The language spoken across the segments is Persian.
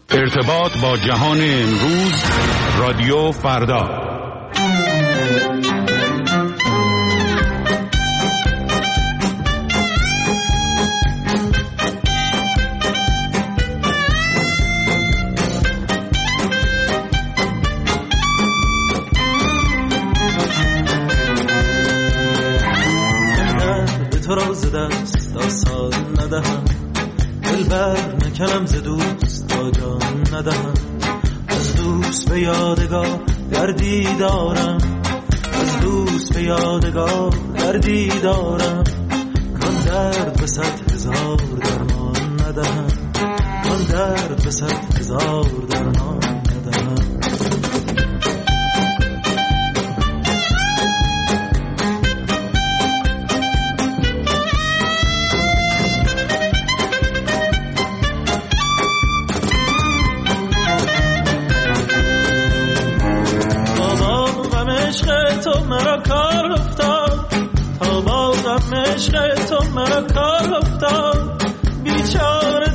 ارتباط با جهان امروز، رادیو فردا. تو را ز دست آسان ندهم، دلبر نکنم ز دوست تا جان ندهم. از دوست به یادگار گردی دارم، از دوست به یادگار گردی دارم. کان درد به 100,000 درمان ندهم، کان درد به 100,000 درمان ندهم. تو مرا کار افتاد، تا با غم عشق تو مرا کار افتاد. بیچاره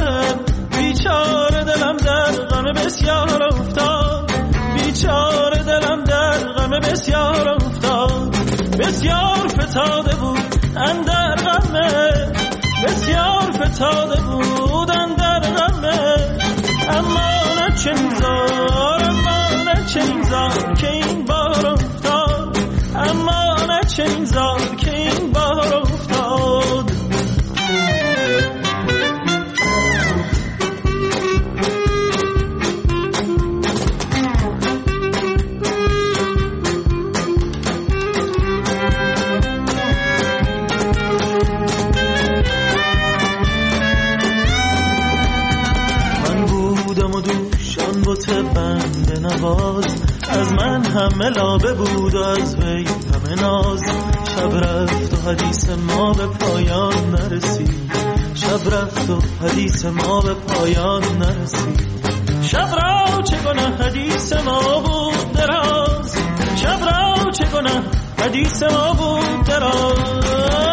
دلم در غم بسیار افتاد، بیچاره دلم در غم بسیار افتاد. بسیار فتاده بود اندر غمه، بسیار فتاده بود اندر غمه. اما نه چنزار، اما نه چنزار که این بار افتاد، اما نه چنزار که این بار افتاد. من بودم و دوشان بوت بند نواز، از من همه لابه بود و از وی همه ناز. شب رفت و حدیث ما به پایان نرسید، شب رفت و حدیث ما به پایان نرسید. شب را چگونه حدیث ما بود دراز، شب را چگونه حدیث ما بود دراز.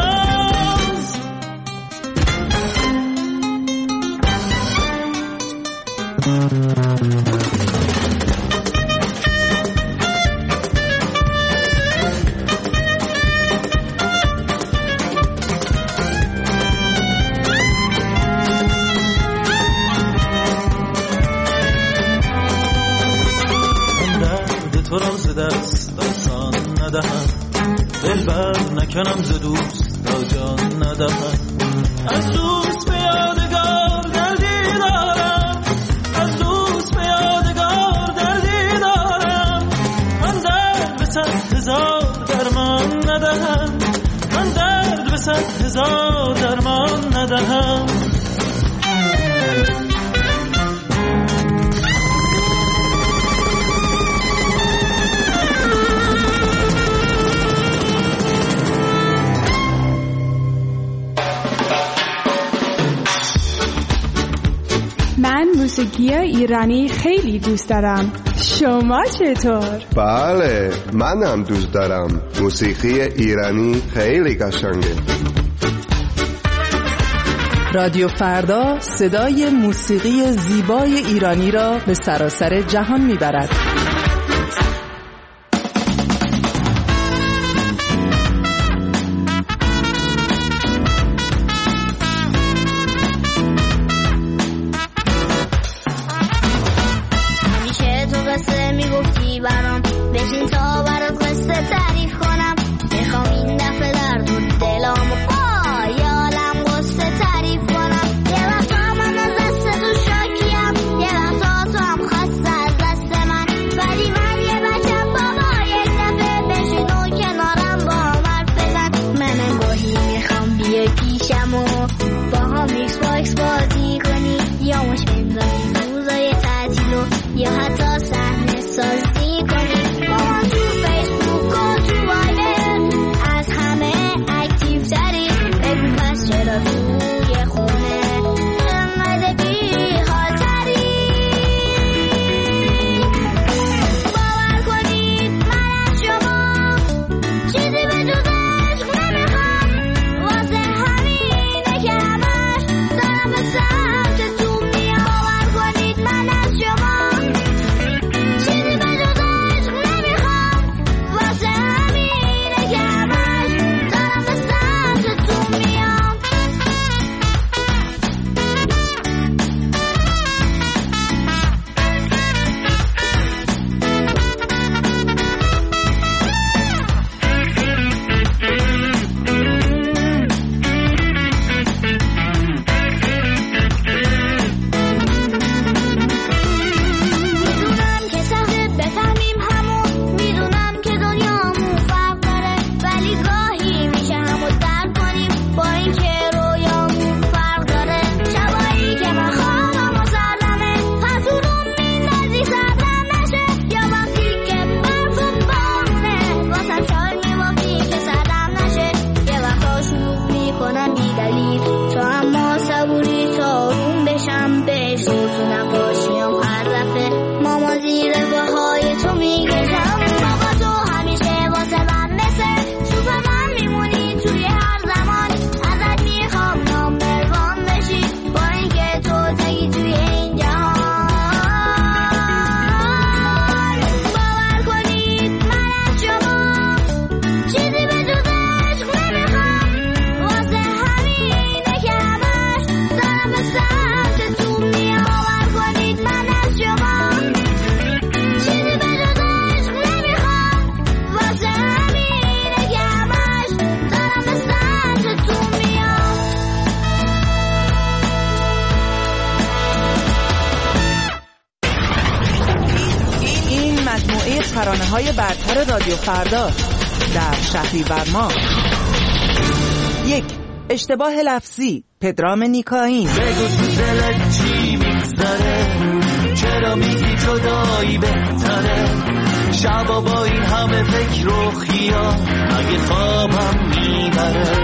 تو را ز دست آسان ندهم، دلبر نکنم ز دوست تا جان ندهم. از دوست به یادگار دردی دارم، از دوست به یادگار دردی دارم. من درد به 100,000 درمان ندهم، من درد به 100,000 درمان ندهم. من موسیقی ایرانی خیلی دوست دارم. شما چطور؟ بله، منم دوست دارم. موسیقی ایرانی خیلی قشنگه. رادیو فردا صدای موسیقی زیبای ایرانی را به سراسر جهان میبرد. سمت تو میام، باور کنید ترانه‌های برتر رادیو فردا در شهریور ماه. 1. اشتباه لفظی، پدرام نیکاین. بگو تو دلت چی میگذره، چرا میگی جدایی بهتره، شبا با این همه فکر و خیال اگه خوابم میبره.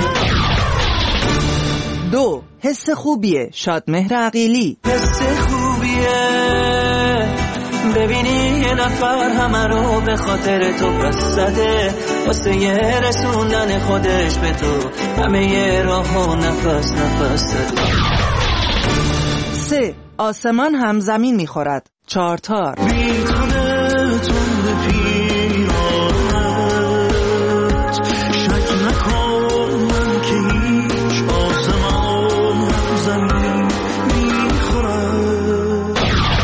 2. حس خوبیه، شادمهر عقیلی. حس خوبیه ببینی یه نفر همه رو به خاطر تو پس زده، واسه یه رسوندن خودش به تو همه یه راه و نفس زده. 3. آسمان هم زمین میخورد، چارتار. بی تنتون به پیرانت شک نکن من که هیچ، آسمان هم زمین میخورد.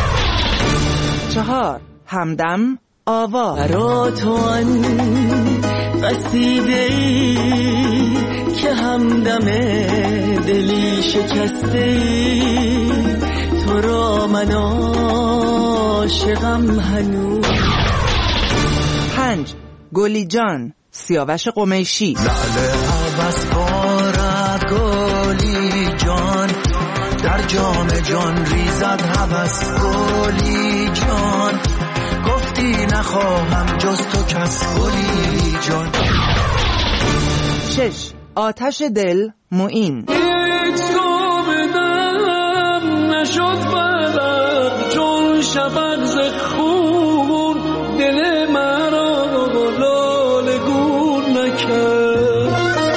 4. همدم آوا. برا تو آن قصیده‌ای که همدم دلی شکسته‌ای، تو را من عاشقم هنوز. 5. گلی جان، سیاوش قمیشی. لعل عباس بارد گلی جان، در جام جان ریزد هوس گلی جان، گفتی نخواهم جز تو کس گلی جان. 6. آتش دل، معین. هیچ دم نشد بلد چون شفق ز خون، دل مرا لاله گون نکرد.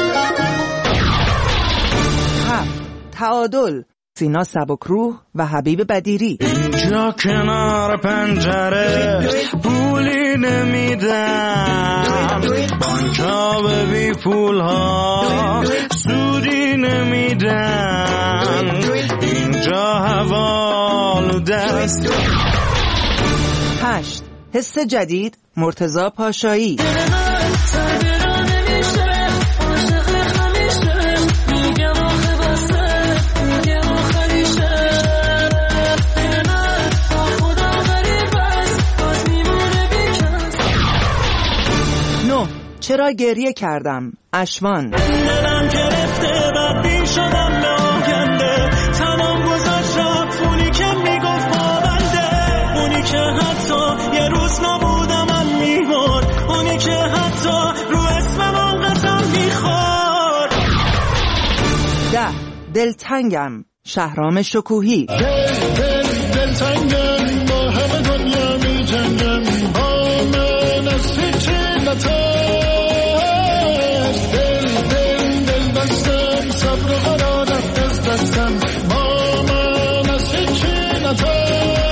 7. تعادل، سینا سبکروح و حبیب بدیری. اینجا کنار پنجره پولی نمیدم، بانکا به بی پول ها سودی نمیدن، اینجا حوالوده است. 8. حس جدید، مرتضی پاشایی. چرا گریه کردم، اشوان. دلم گرفته بدبین شدم به آینده، تمام گذاشت رفت اونی که میگفت پابنده، اونی که حتی یه روز نبودم من میمرد، اونی که حتی رو اسمم قسم میخورد. 10. دلتنگم، شهرام شکوهی. دلتنگم با همه دنیا میجنگم، با من از هیچی نتاش، دل بستم صبر و قرارت از دستم، با من از هیچی نتاش.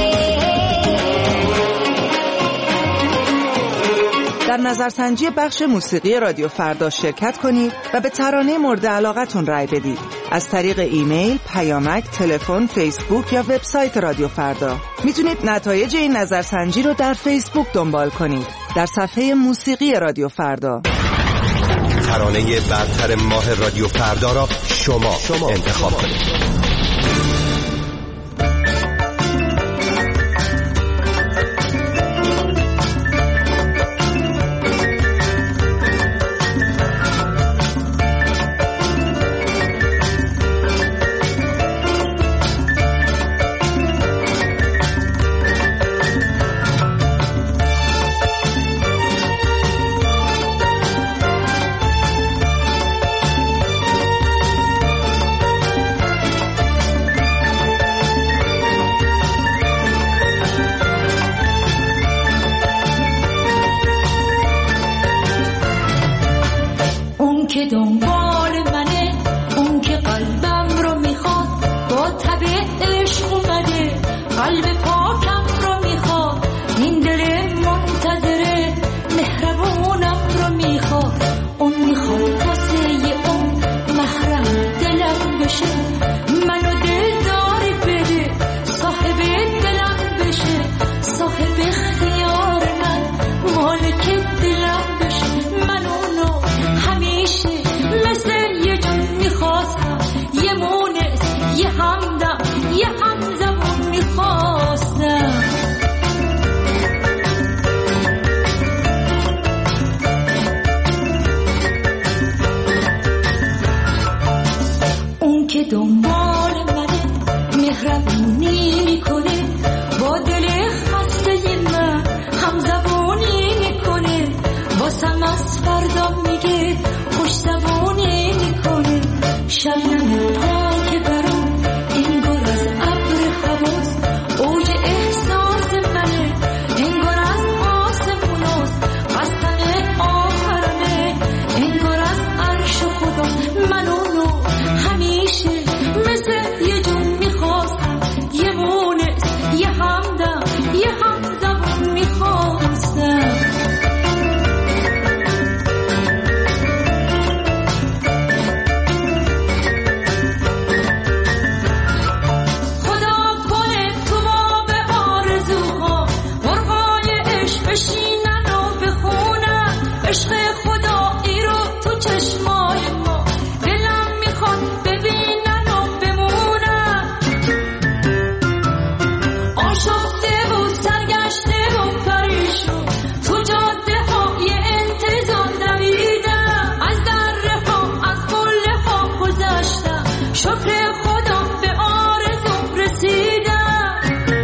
در نظرسنجی بخش موسیقی رادیو فردا شرکت کنید و به ترانه مورد علاقتون رای بدید. از طریق ایمیل، پیامک، تلفن، فیسبوک یا وبسایت رادیو فردا. میتونید نتایج این نظرسنجی رو در فیسبوک دنبال کنید، در صفحه موسیقی رادیو فردا. ترانه برتر ماه رادیو فردا را شما انتخاب کنید. شبنم پاک برام انگار از ابر حواس اوج احساس منه انگار از آسموناست قسم آخرمه انگار از عرش خدا منو همیشه مثل یه جون میخواستم یه مونس یه همدم یه همزمان میخواستم عشق خدایی رو تو چشمای ما دلم میخواد ببینن و بمونن آشفته و سرگشته و پریشون تو جاده های انتظار دویدم از دره ها از قله ها گذشتم شکر خدا به آرزوم رسیدم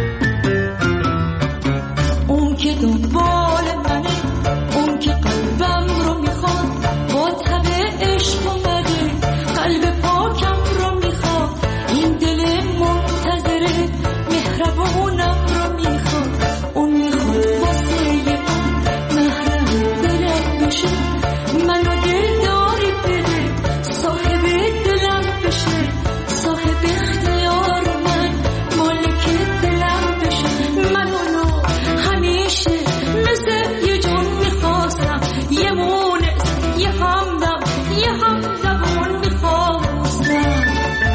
اون که دنبال منه اون که قلبم رو میخواد با تب عشق اومده قلب پاکم رو میخواد این دل منتظره مهربونم رو میخواد اون میخواد واسه من محرم دلم بشه منو دلداری بده صاحب دلم بشه صاحب اختیار من مالک دلم بشه منو همیشه مثل یه جون میخواستم یه مونس یه همدم یه همزبون میخواستم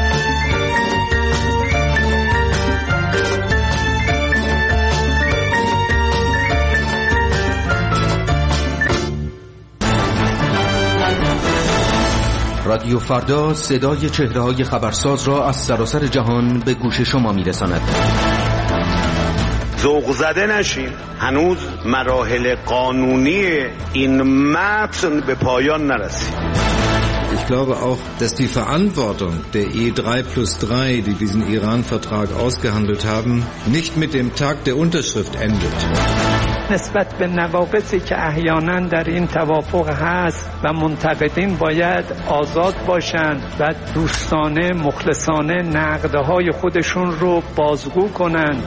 رادیو فردا صدای چهره‌های خبرساز را از سراسر جهان به گوش شما میرساند. ذوق زده نشین، هنوز مراحل قانونی این متن به پایان نرسید. Ich glaube auch, dass die Verantwortung der E3+3, die diesen Iran-Vertrag ausgehandelt haben, nicht mit dem Tag der Unterschrift endet. نسبت به نواقصی که احیانا در این توافق هست و منتقدین باید آزاد باشند و دوستانه مخلصانه نقدهای خودشون رو بازگو کنند.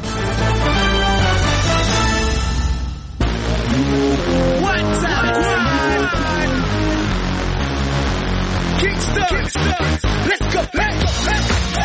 Let's go, let's go, let's go.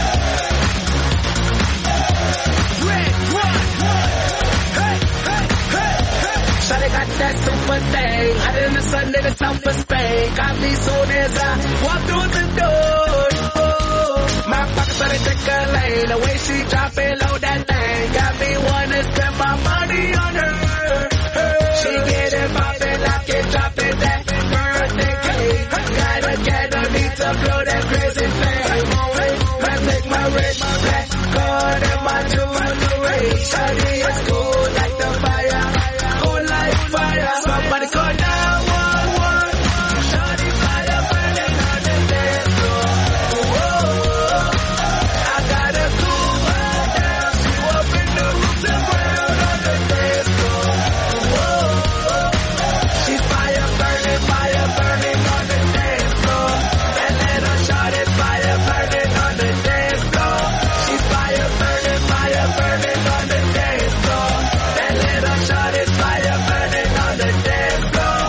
Red, one, hey, hey, hey, hey. Shawty got that super thing, hotter than the sun in the south of Spain. Got me soon as I walk through the door. Oh, my pockets are the lane, the way she drop it low that thing. Got me wanna spend my money on her. She get it poppin', lock it, drop it, that birthday cake. Gotta get her, need to blow that crazy flame. I take my red, my black card and my jewelry. Shawty is cool like the fire, cool like fire. Somebody call 911. Shawty fire burning on the dance floor. I got a cool her down. She up in the roots and ground on the dance floor. She's fire burning on the dance floor. That little shawty fire burning on the dance floor. She's fire burning on the dance floor. That little shawty fire burning on the dance floor.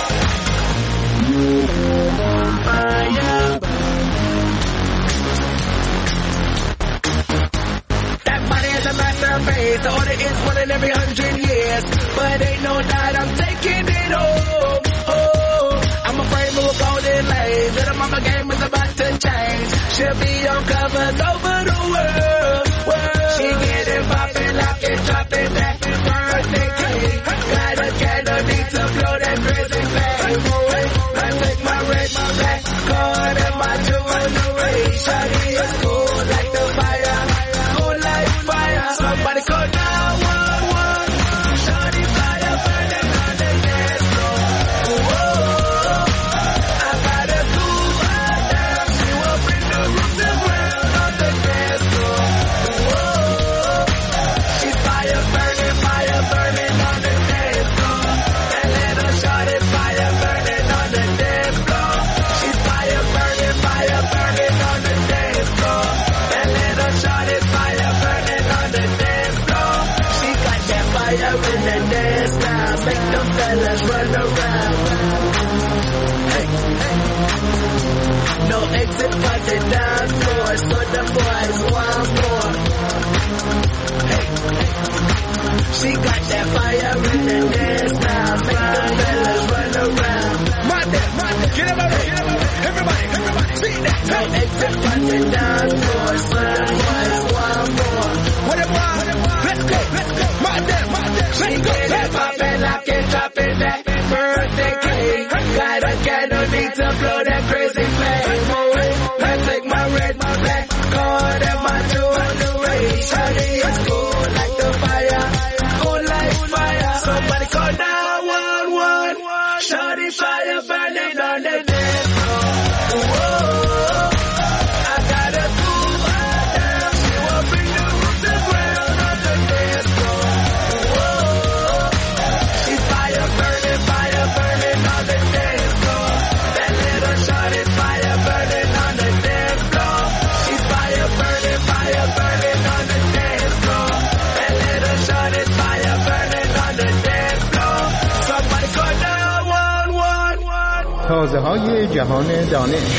Fire. That body is a masterpiece. The order is one in every 100 years. But ain't no doubt I'm taking it home. Oh, I'm afraid of golden lanes. Little mama game is about to change. She'll be on covers over the world. She get it poppin', lock it, drop it, that birthday cake. Gotta get her, need to blow that crazy flame. I take my red, my black card and my jewelry. Shawty is cool like the fire, cool like fire. Somebody call 911. Shawty fire burning on the dance floor. I got a cool her down. She up in the roots and ground on the dance floor. fellas run around. Hey, hey. No exit but the dance floor, so the boys want more. Hey, hey. She got that fire in the dance now, make the fellas run around. Mate, get him out, everybody, see that. No exit but the dance floor, so the boys want more. What it want? Let's go, mate, she get it poppin', lock it, drop it, that birthday cake. Got a candle, need to blow that crazy flame. I take my red, my black card and my new race. Shawty is cool like the fire, cool like fire. Somebody call 911. Shawty fire burning on the dance floor. Whoa, I got a cool her down. She will bring the roof to ground on the dance floor. Whoa, she's fire burning on the dance floor. That little shawty fire burning on the dance floor. She's fire burning on the dance floor. That little shawty fire burning on the dance floor. Somebody call 911. تازه‌های جهان دانش.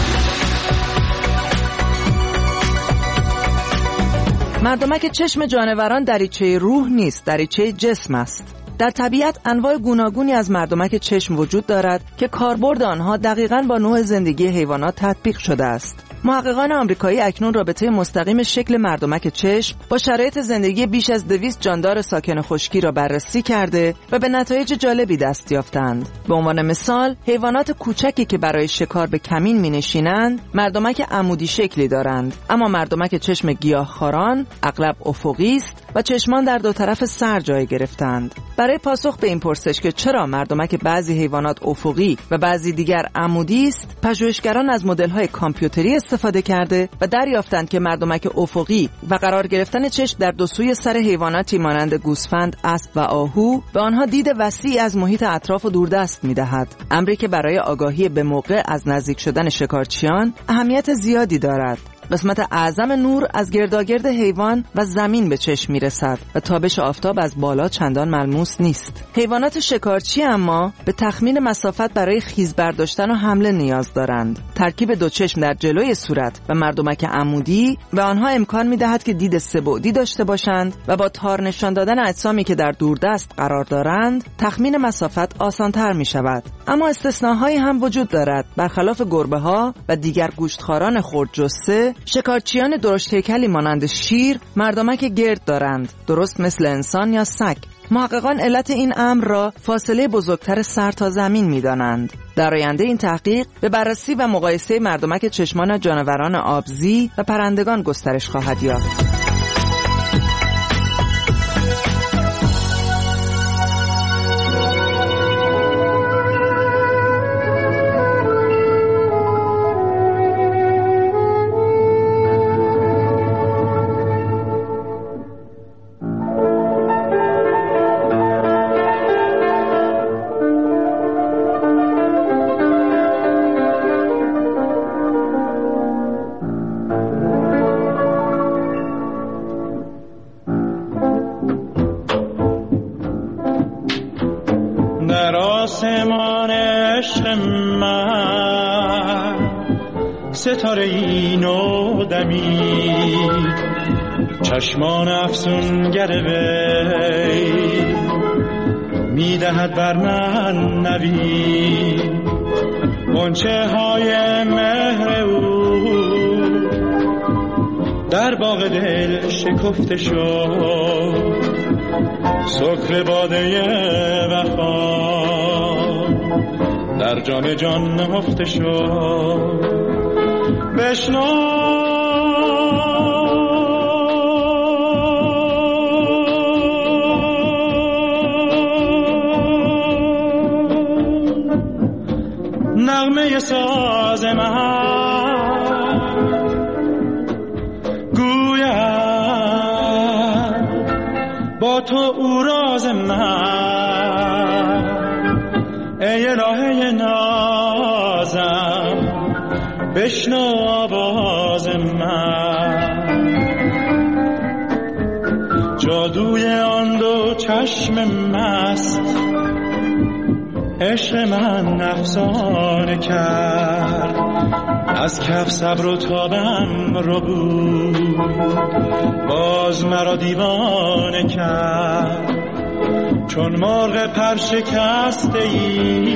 مردمک چشم جانوران دریچه روح نیست، دریچه جسم است. در طبیعت انواع گوناگونی از مردمک چشم وجود دارد که کاربرد آنها دقیقاً با نوع زندگی حیوانات تطبیق شده است. محققان آمریکایی اکنون رابطه مستقیم شکل مردمک چشم با شرایط زندگی بیش از 200 جاندار ساکن خشکی را بررسی کرده و به نتایج جالبی دست یافتند. به عنوان مثال، حیوانات کوچکی که برای شکار به کمین می‌نشینند، مردمک عمودی شکلی دارند، اما مردمک چشم گیاهخواران اغلب افقی است و چشمان در دو طرف سر جای گرفتند. برای پاسخ به این پرسش که چرا مردمک بعضی حیوانات افقی و بعضی دیگر عمودی است، پژوهشگران از مدل‌های کامپیوتری استفاده کرده و دریافتند که مردمک افقی و قرار گرفتن چشم در دو سوی سر حیواناتی مانند گوسفند، اسب و آهو به آنها دید وسیع از محیط اطراف و دوردست می‌دهد، امری که برای آگاهی به موقع از نزدیک شدن شکارچیان اهمیت زیادی دارد. قسمت اعظم نور از گرداگرد حیوان و زمین به چشم میرسد و تابش آفتاب از بالا چندان ملموس نیست. حیوانات شکارچی اما به تخمین مسافت برای خیز برداشتن و حمله نیاز دارند. ترکیب دو چشم در جلوی صورت و مردمک عمودی به آنها امکان میدهد که دید سه‌بعدی داشته باشند و با تار نشان دادن اجسامی که در دوردست قرار دارند تخمین مسافت آسان‌تر میشود. اما استثناهایی هم وجود دارد. برخلاف گربه‌ها و دیگر گوشتخواران خردجثه، شکارچیان درشت هیکلی مانند شیر مردمک گرد دارند، درست مثل انسان یا سگ. محققان علت این امر را فاصله بزرگتر سر تا زمین می‌دانند. در آینده این تحقیق به بررسی و مقایسه مردمک چشمان جانوران آبزی و پرندگان گسترش خواهد یافت. ستاره این و دمید چشمان افسونگر وی میدهد بر من نوید غنچه های مهر او در باغ دل شکفته شد سکر باده وفا در جام جان نهفته شد بشنو نغمه ساز من گوید با تو او راز من ای الهه نازم بشنو آواز من جادوی آن دو چشم مست عشق من افسانه کرد، از کف صبر و تابم رو بود، باز مرا دیوانه کرد. چون مرغ پر شکسته ای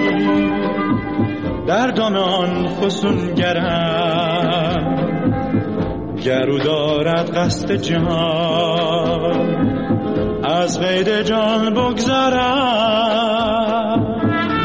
در دام آن فسونگرم، گرو دارد قصد جان از قید جان بگذرم.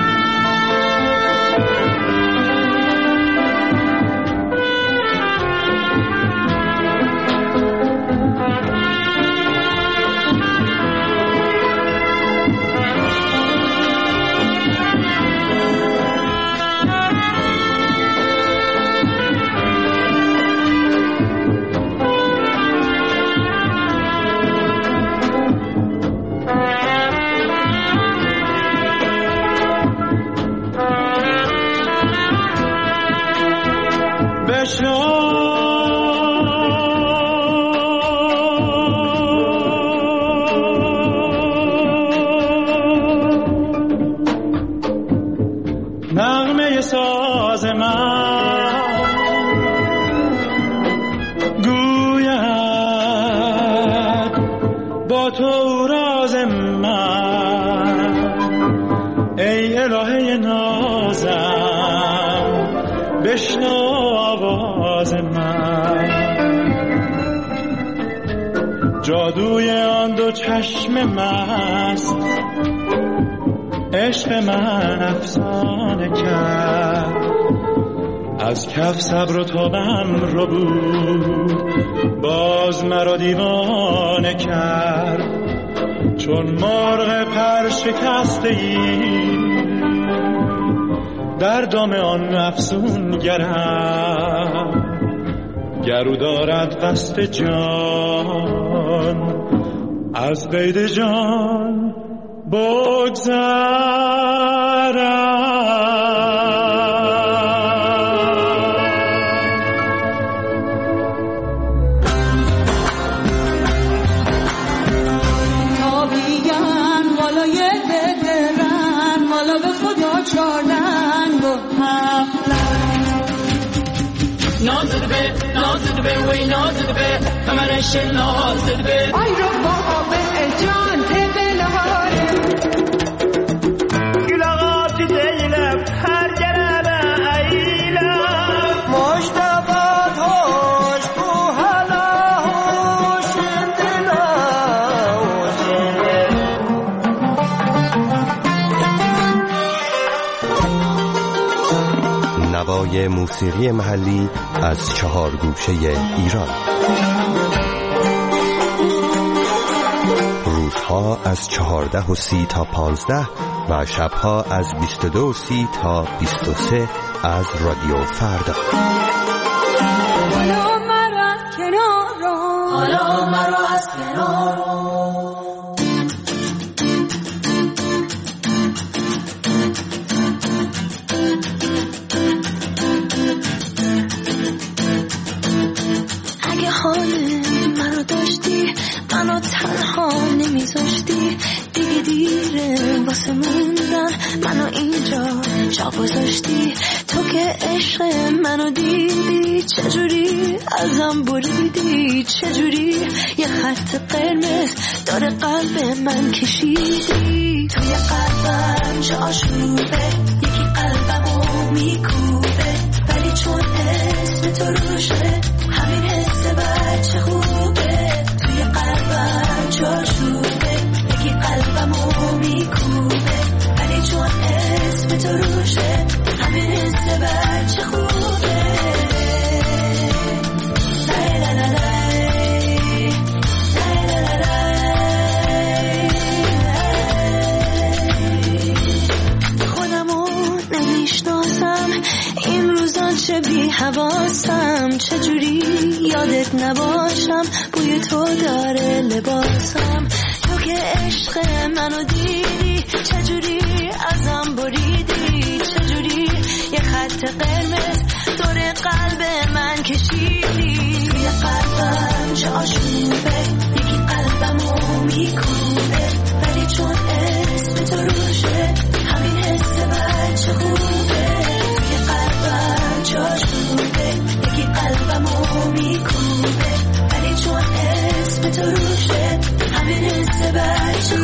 نغمه ساز من گوید با تو راز من، ای الهه نازم بشنو آواز من. جادوی آن دو چشم مست عشق من افسانه کرد، از کف صبر و تابم رو بود، باز مرا دیوانه کرد. چون مرغ پر شکسته ای در دام آن افسونگرم، گرو دارد قصد جان از قید جان نازد به وی نازد به کمرش نازد به آی رو با به جان تبلهاره گلغات دیلم هر گرم ایلم مشتبات هوش بو هلا هوش دلا نوای موسیقی محلی از 4 گوشه ایران. روزها از 14:30 تا 15 و شبها از 22:30 تا 23 از رادیو فردا. حالا مرا از کنار حالا مرا از کنار منو تنها نمیذاشتی، دیگه دیره واسه موندن، منو اینجا جا گذاشتی. تو که عشق منو دیدی، چجوری ازم بریدی، چجوری یه خط قرمز داره قلب من کشیدی. توی قلبم جا آشوبه، یکی قلبمو میکوبه، ولی چون اسم تو روشه همین حس بچه خوبه. توی قلبم جا شوبه، یکی قلبمو میکوبه، ولی چون اسم تو روشه همین حس بچه خوبه. لای لای لای لای لای لای. خودمو نمیشناسم این روزا، چه بی حواسم، چجوری یادت نباشم، بوی تو داره لباسم. تو که عشق منو دیدی، چجوری ازم بریدی، چجوری یه خط قرمز دور قلب من کشیدی. توی قلبم جا شوبه، یکی قلبمو میکوبه، ولی چون اسم تو روشه همین گوشه همین حس بچه